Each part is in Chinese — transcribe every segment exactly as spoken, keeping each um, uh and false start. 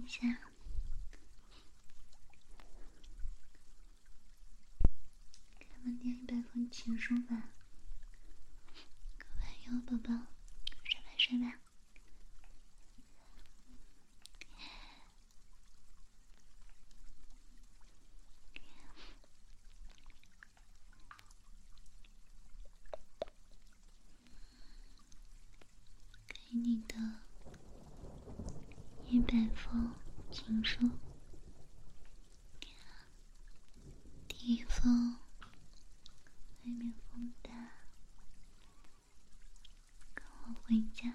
一下。开门店一百封情书吧。晚安宝宝，睡吧睡吧。给你的一百封情书，第一封外面风大，跟我回家。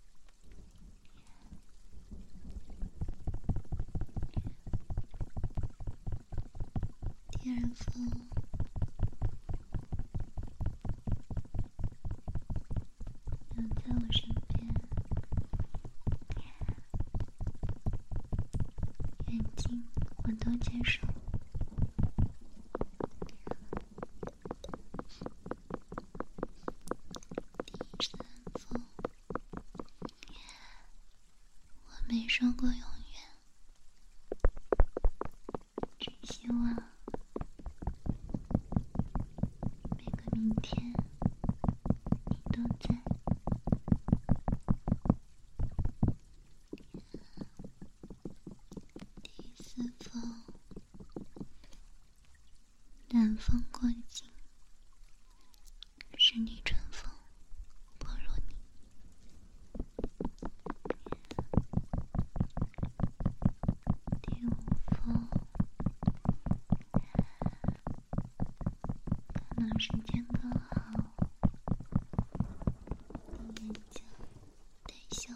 第二封留在我身边，远近我都接受。第三封我没说过永远，只希望每个明天你都在。第四封南风过境，十里春风不如你。第五封可能时间刚好，你眼睛带笑。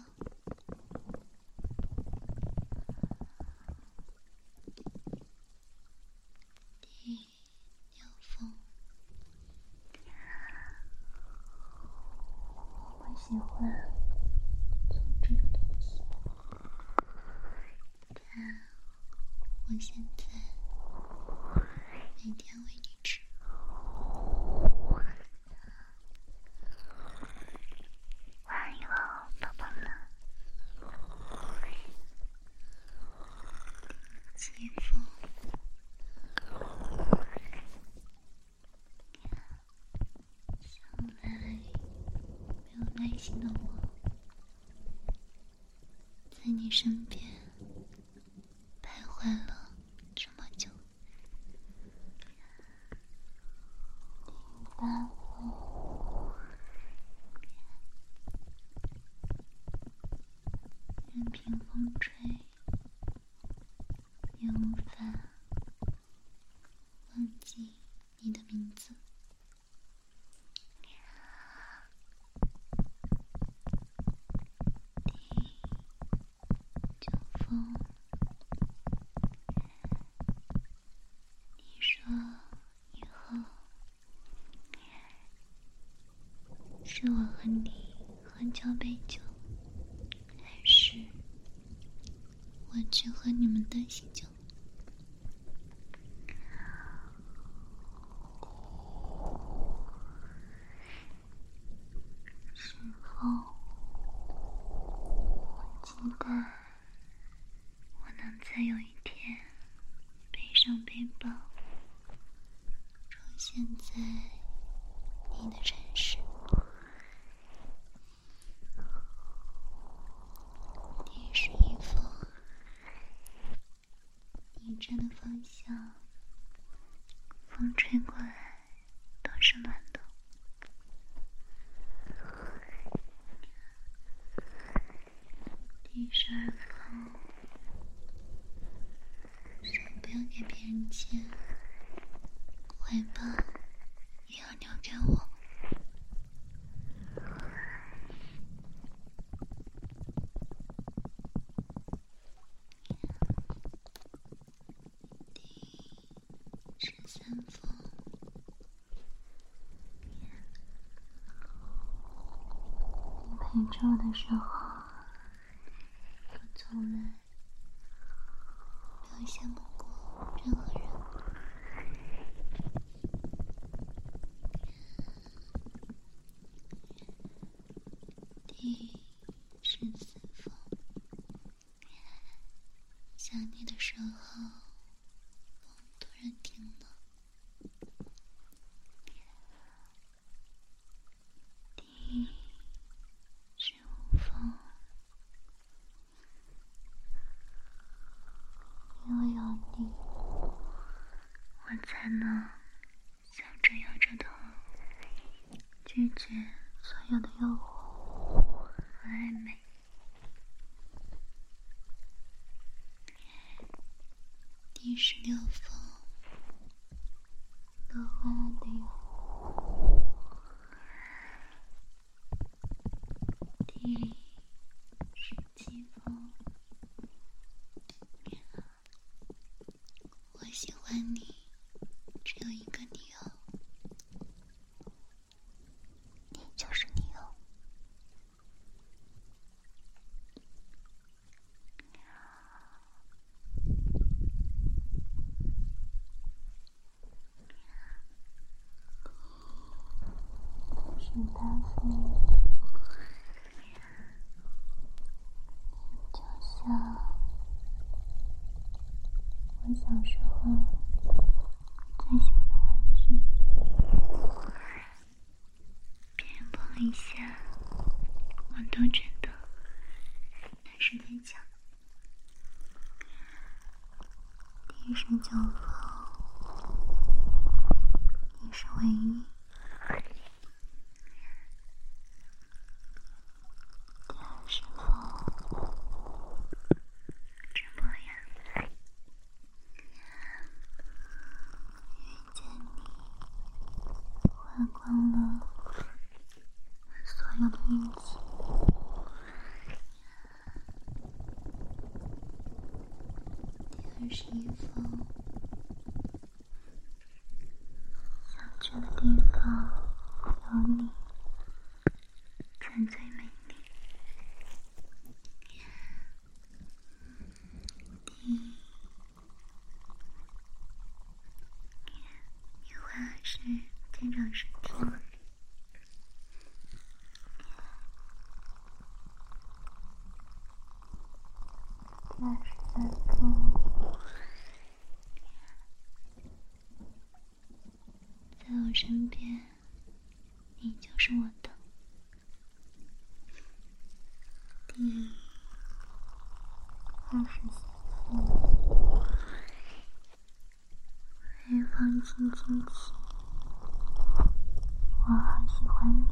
第六封我喜欢做这个东西，看我现在每天喂你吃。晚安了，宝宝们。七封想来没有耐心的我，在你身边徘徊了这么久。第八封任凭风吹，也无法忘记你的名字。第九封你说以后是我和你喝交杯酒，还是我去喝你们的喜酒？时候我期待我能在有一天背上背包出现在你的城市。第十一封你站的方向，风吹过来都是暖的。第十二封手不要给别人牵，怀抱也要留给我。第十三封你陪着我的时候，我从来没有羡慕过任何人。第十四封想你的时候，风突然停了。第十五风，因为有你，我才能笑着摇着头，拒绝所有的诱惑和暧昧。第十六风，落花里。第十七风，我喜欢你，只有一个理由，你就是你哦。十八风，就像我小时候最喜欢的玩具，别人碰一下，我都觉得那是最强。第十九风，你是唯一。第二十风，直播呀，遇见你，花光了我所有的运气。第二十一风，想去的地方有你，才最美丽。第一会儿是天长时天。第二十三风，在我身边，你就是我的。第二十四风，微风轻轻起，我好喜欢你。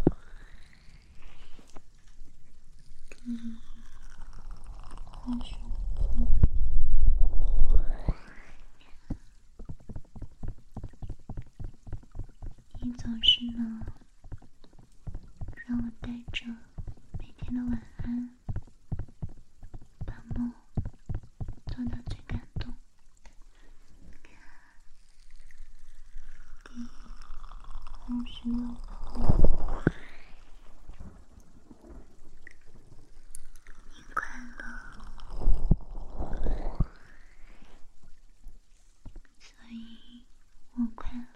第二十五风，你总是能让我带着每天的晚安，把梦做到最感动。第二十六风，你快乐，所以我快乐。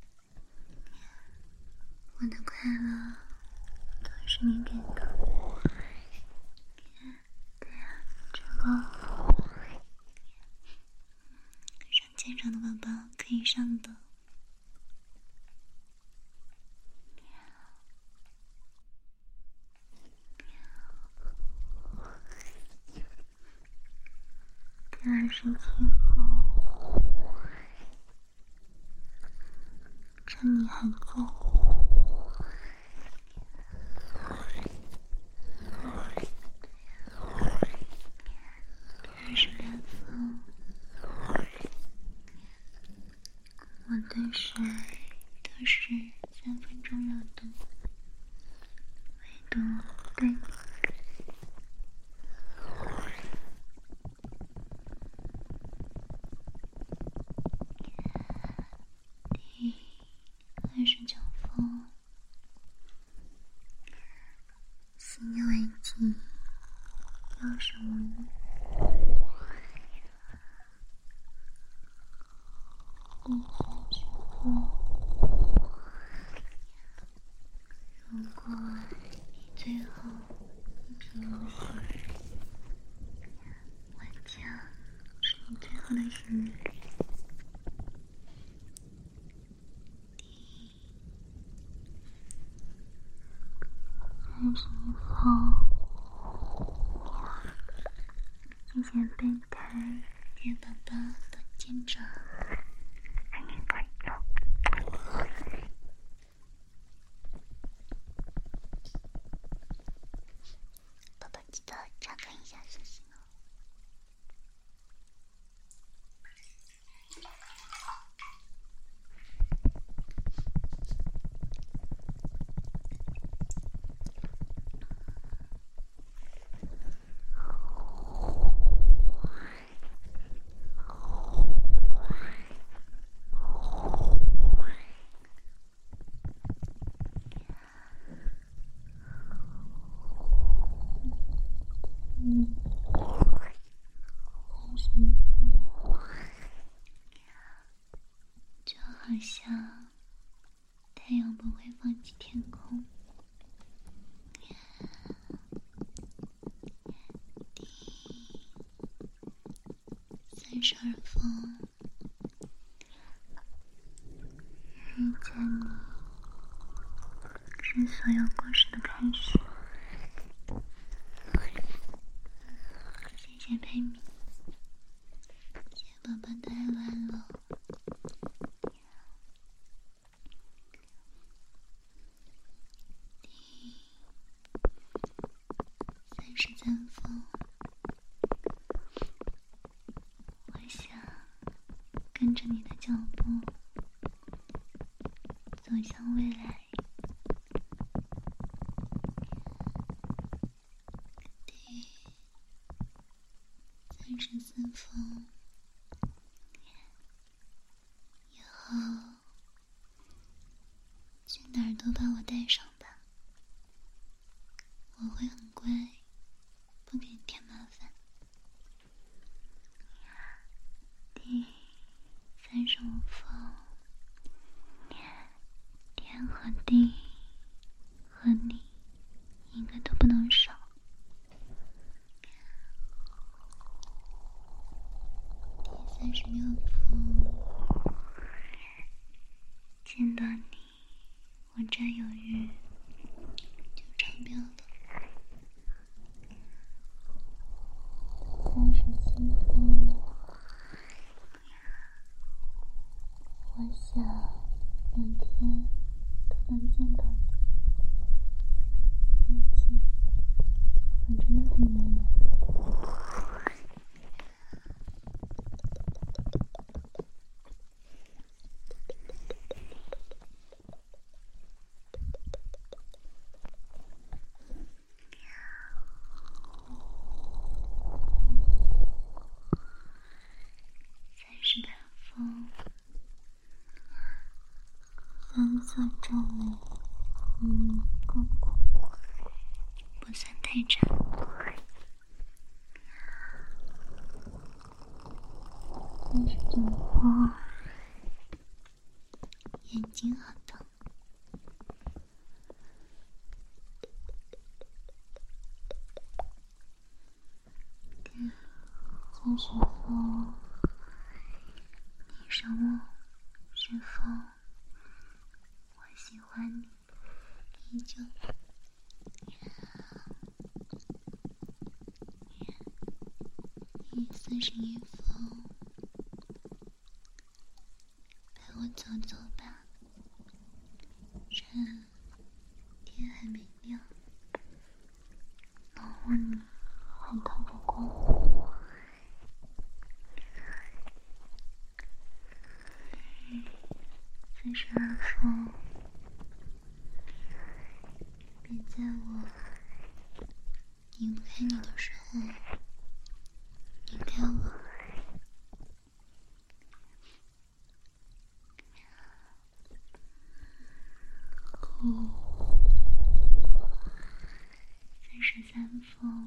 我的快乐都是你给的。对呀，这个上肩上的宝宝可以上的。第二十七风，趁你还在。第二十八风，我对谁都是三分钟热度，唯独对你。第二十九风，心有危机，有始无终。第三十风，如果你最后三十一号，谢谢备胎爹宝宝的肩膀，你可以了。宝宝记得查看一下信息哦。嗯，三十一号，就好像太阳不会放弃天空。第三十二封，遇见你是所有故事的开始。谢谢佩米，谢谢宝宝的爱完了。第三十三封，我想跟着你的脚步走向未来。第三十四封，以后去哪儿都把我带上吧，我会很乖，不给你添麻烦。第三十五封，天和地和你一个都不能少。第三十六封，见到你我占有欲就超标的。三十七封，我想每天都能见到你，毕竟我真的很粘人。三十八封，三色皱眉，嗯，光顾不算太差。三十九封，眼睛好疼。三十封，你说我是否我喜欢你依旧。第四十一封，陪我走走吧，趁天还没亮，保护你还透着光。四十二封，别在我离不开你的时候离开我。第三十三封，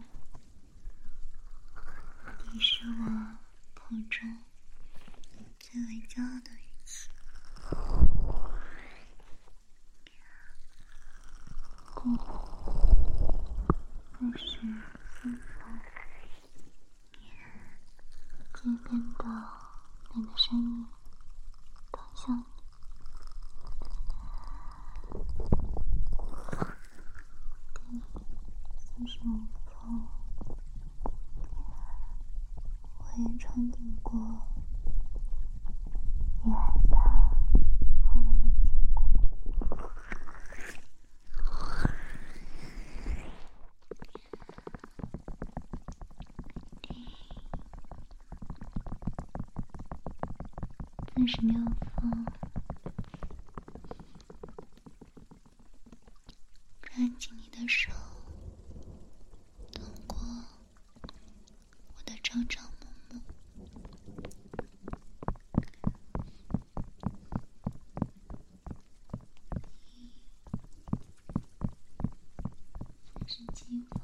你是我口中最为骄傲的语气。第四十四封，街边的那个身影，看向你。 你风，我也憧憬过，也害怕后来没结果。第四十六封，抓紧你的手，通过我的朝朝暮暮。四十七封，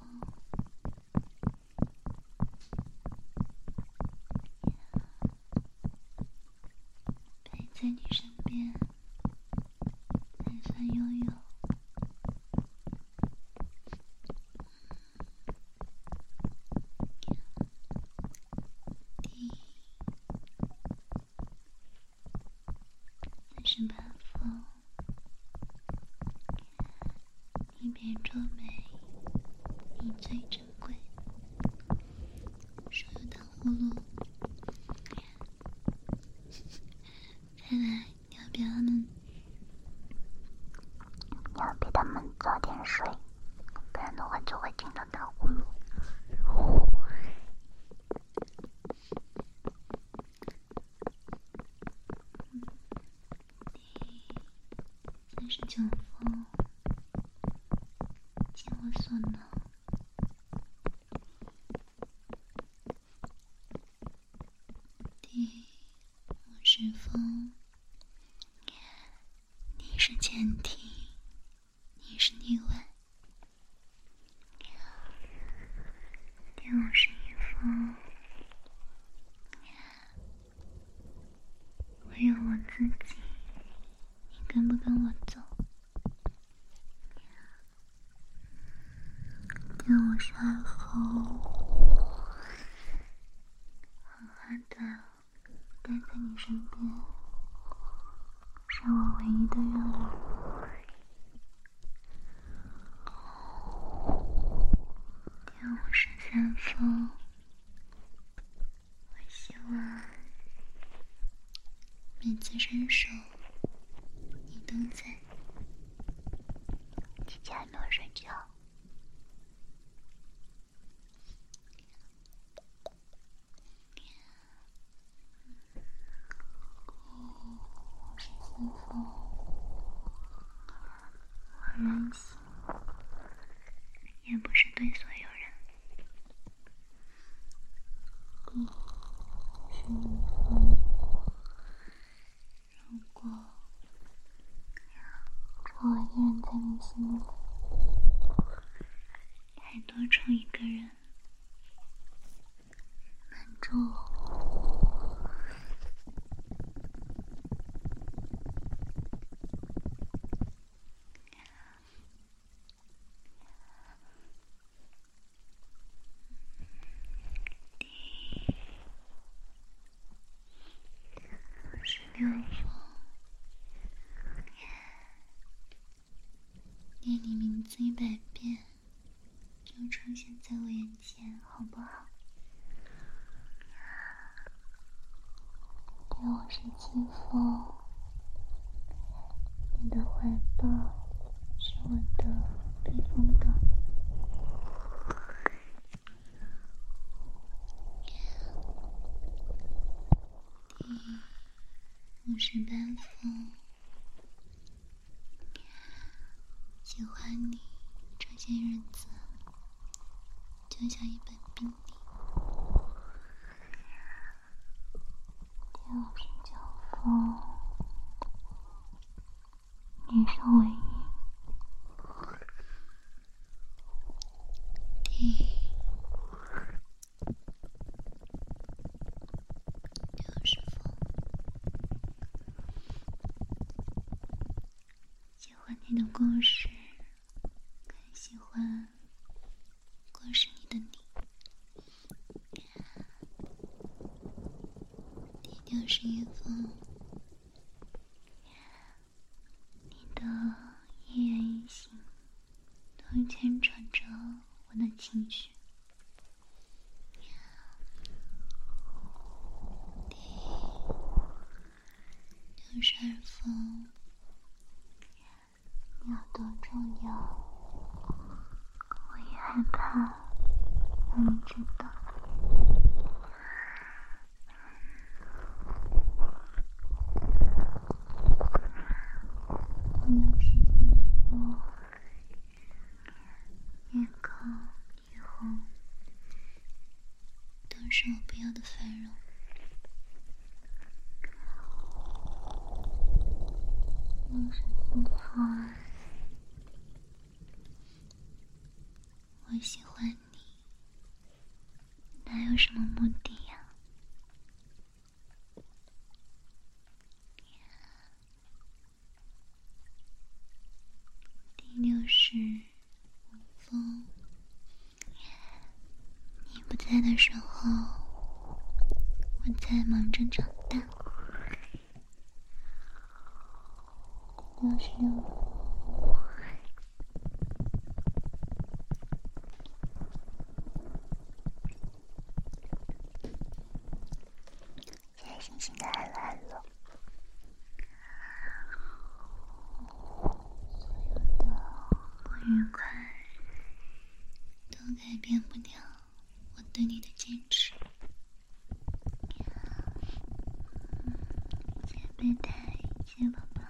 陪在你身边，才算拥有。第四十八封，你别皱眉，你最珍贵。手有糖葫芦，再来，你要给他们，你要给他们早点睡，不然的话就会听到糖葫芦。第四十九封，尽我所能。第五十封，你是前提，你是例外。第五十一封，我有我自己，你跟不跟我走？第五十二封，好好的待在你身边，是我唯一的愿望。第五十三封，我希望每次伸手你都在。姐姐还没有睡觉。五十四封，我任性，也不是对所有人。第十五封，如果只我一人在你心里，还多出一个人瞒住我。十六封，念你名字一百遍，就出现在我眼前，好不好？第五十七封，你的怀抱是我的避风港。第五十八封，喜欢你这些日子就像一本病历。第五十九封，你是唯一。第六十封，喜欢你的故事，更喜欢故事里的你。第六十一封，你的一言一行都牵扯着我的情绪。第六十二封，你有多重要，我也害怕让你知道。你要时间多，越靠越红，都是我不要的繁荣。六十四封，我喜欢你，哪有什么目的呀？第六十五封，你不在的时候，我在忙着长大。六十六封，现在星星的暗了暗了，所有的不愉快都改变不了我对你的坚持。谢谢备胎，谢谢宝宝。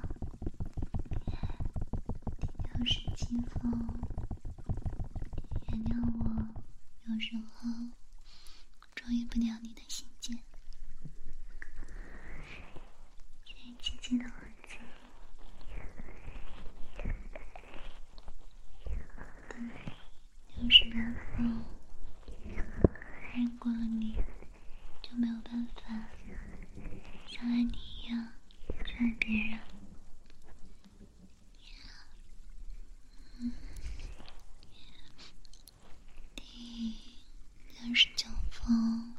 第六十七封，原谅我有时候注意不了你的信件。谢谢七七的耳机。第六十八封，爱过了你就没有办法像爱你一样去爱别人。嗯、第六十九封，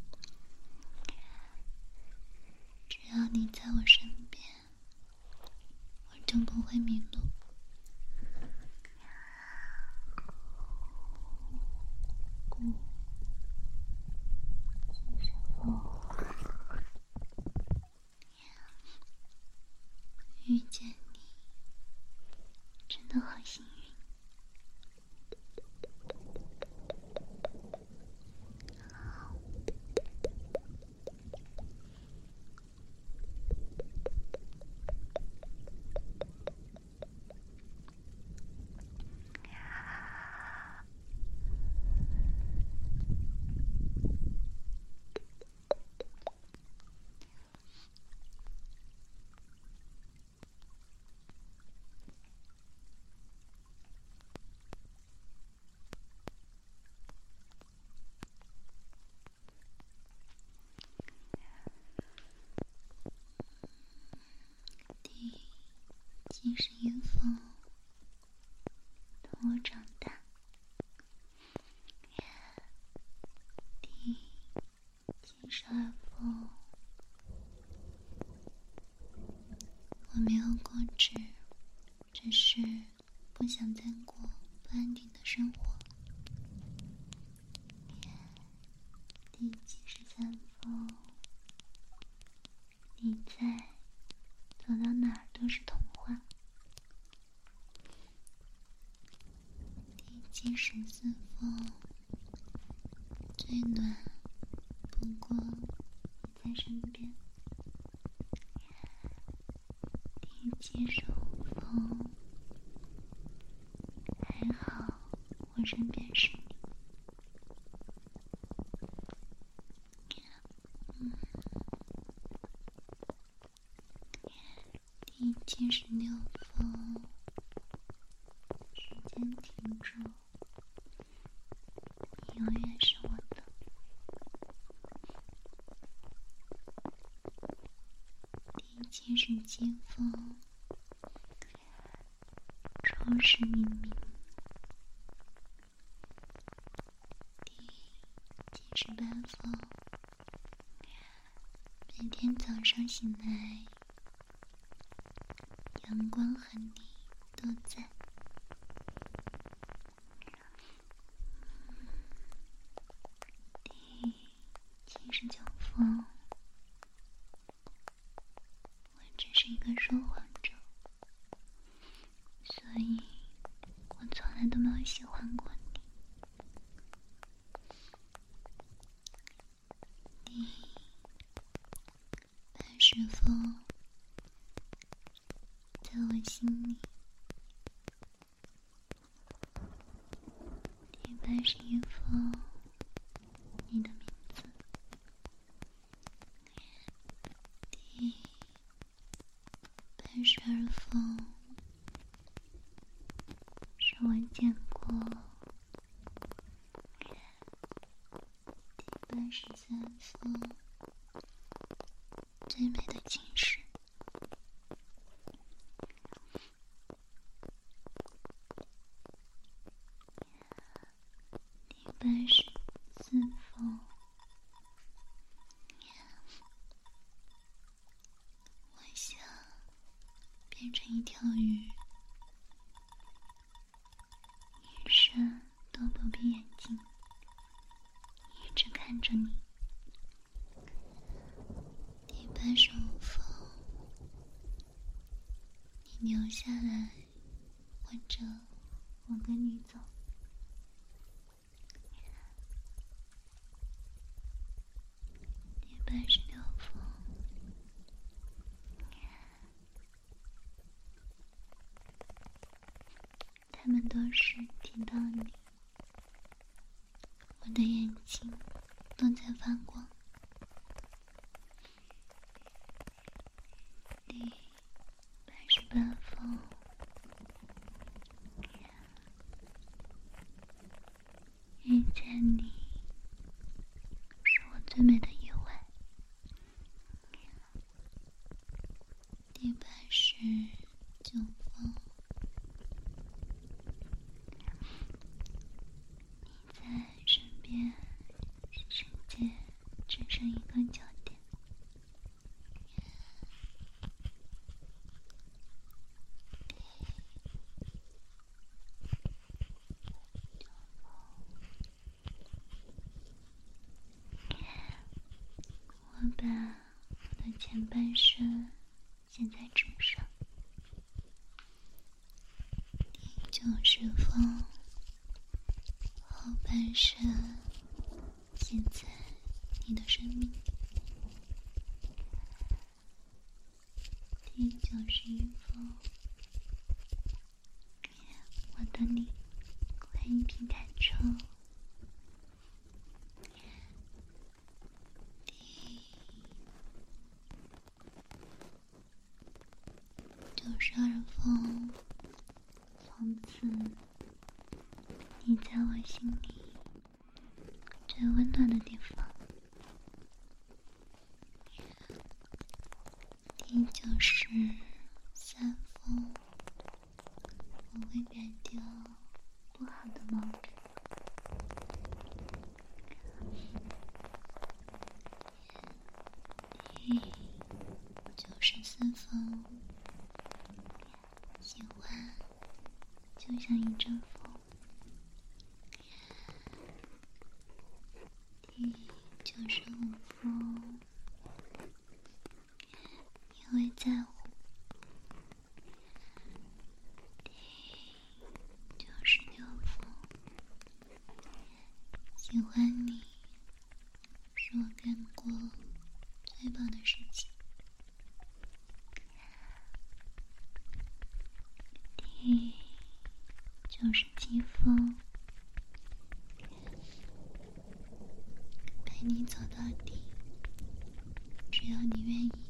只要你在我身边，我就不会迷路。嗯，七十封，遇见你真的好幸运。第七十一封，等我长大。第七十二封，我没有固执，只是不想再过不安定的生活。第七十三封，你在，走到哪儿都是童话。第七十四封，最暖不过你在身边。第七十五封，还好我身边是你。嗯，第七十六封，时间停住，你永远是我的。第七十七封，初始明明。第七十八封，每天早上醒来，阳光和你都在。 有喜欢过你。你半是否在我心里？你半是否你的名字？你半是而否是我见过第八十三封最美的情诗？第八十四封，我想变成一条鱼，一生都不闭眼睛，一直看着你。第八十五封，你留下来，或者我跟你走。第八十六封，他们都是提到你，我的眼睛都在发光。第八十八封，遇见你是我最美的意外。第八十九封，你在身边，世界只剩一个焦点。我把我的前半生写在纸上，第九十封后半生写在你的生命，第九十一封我等你快一瓶感抽，九十二封从此你在我心里最温暖的地方。第九十三封我会改掉不好的毛病。第九十四封喜欢就像一阵风。第九十五封因为在乎。第九十六封喜欢你是我干过最棒的事情。第九十七封陪你走到底，只要你愿意。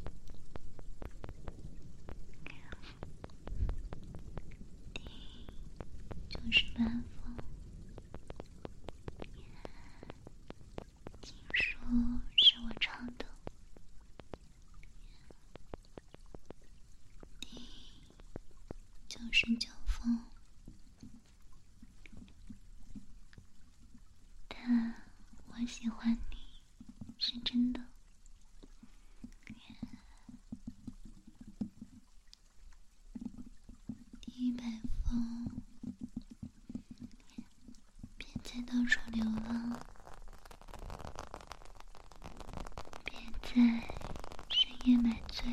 第九十八封情书是我唱的。第九十九封他我喜欢你是真的。第一百封别再到处流浪，别再深夜买醉，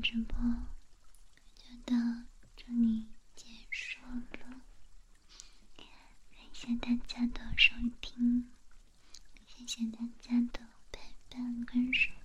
直播就到这里结束了，感谢大家的收听，谢谢大家的陪伴跟守